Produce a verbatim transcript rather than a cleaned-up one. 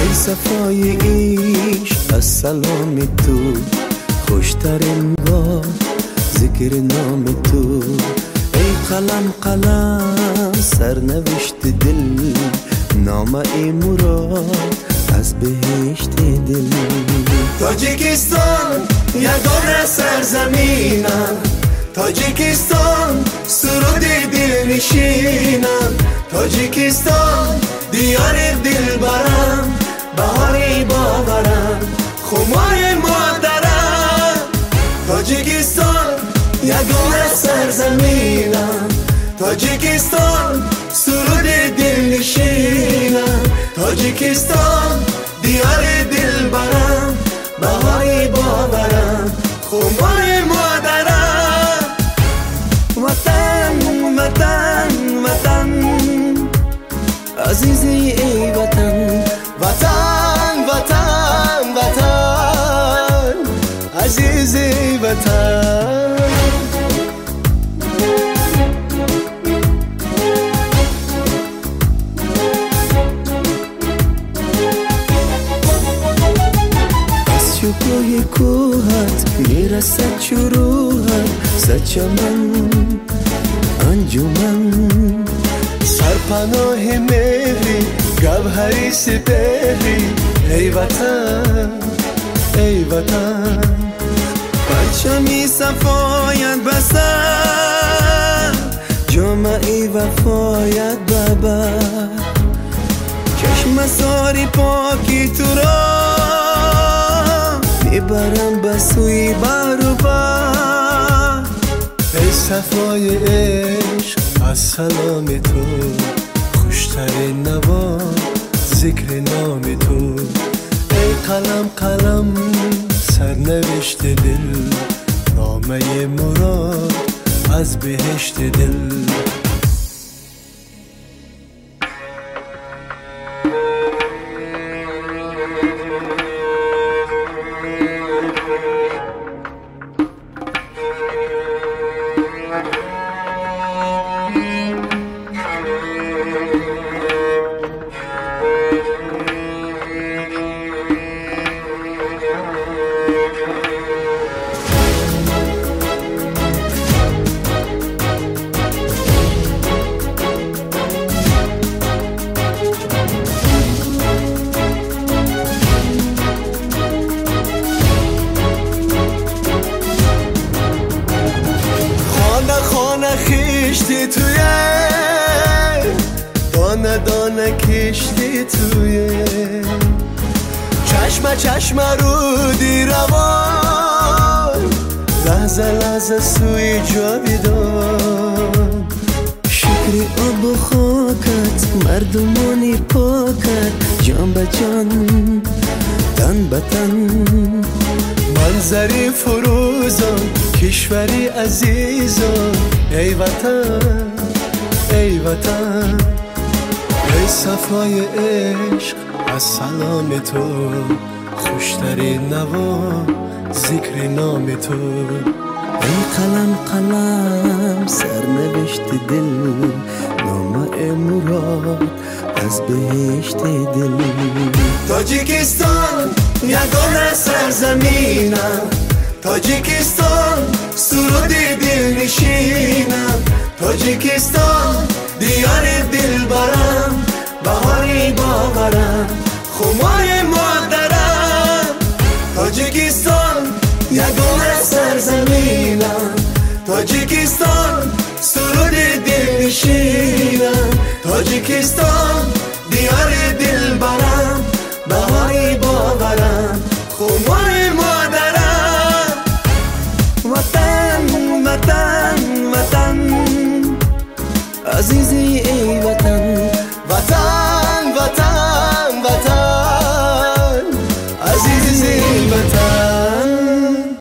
ای صفای عشق از سلام تو، خوشترین با ذکر نام تو. ای قلم قلم سرنوشت دل، نامه ای مراد از بهشت دل. تاجیکستان یگانه سرزمینم، تاجیکستان سرود دل نشینم. تاجیکستان دیار دل برم، بهاری باورم، خمای مادرم. تاجیکستان یگانه سرزمینم، تاجیکستان سرود دل نشینم. تاجیکستان دیار دل برم، بهاری باورم، خمای مادرم. وطن وطن وطن عزیزی ای وطن، وطن وطن وطن عزیزی وطن. از شکوه کوهت میرسد شروحت، صد چمن انجمن، سرپناه مهری گوهری سپهری. ای وطن ای وطن پرچمی صفایت بسر، جامعی وفایت ببر. چشم ساری پاکی تو را میبرم بسوی بر و بر. ای صفای عشق از سلام تو، خوشترین نوا ذکر نام تو. ای قلم قلم سرنوشت دل، نامه مراد از بهشت دل. خیشتی توی دانه دانه کشتی توی چشم چشم رودی روان، لحظه لحظه سوی جاویدان. شکری آب و خاکت مردمانی پاکت، جان به جان تن به تن. منظری فروزان کشوری عزیزان. ای وطن ای وطن ای صفای عشق از سلام تو، خوشترین نوا ذکر نام تو. ای قلم قلم سرنوشت دل، نامه مراد از بهشت دل. تاجیکستان یگانه سرزمینم، تاجیکستان سرود دل نشینم. تاجیکستان دیار دل برم، بهاری باورم، خمای مادرم. تاجیکستان یگانه سرزمینم، تاجیکستان سرود دل نشینم. تاجیکستان دیار دل برم، بهاری باورم، خمای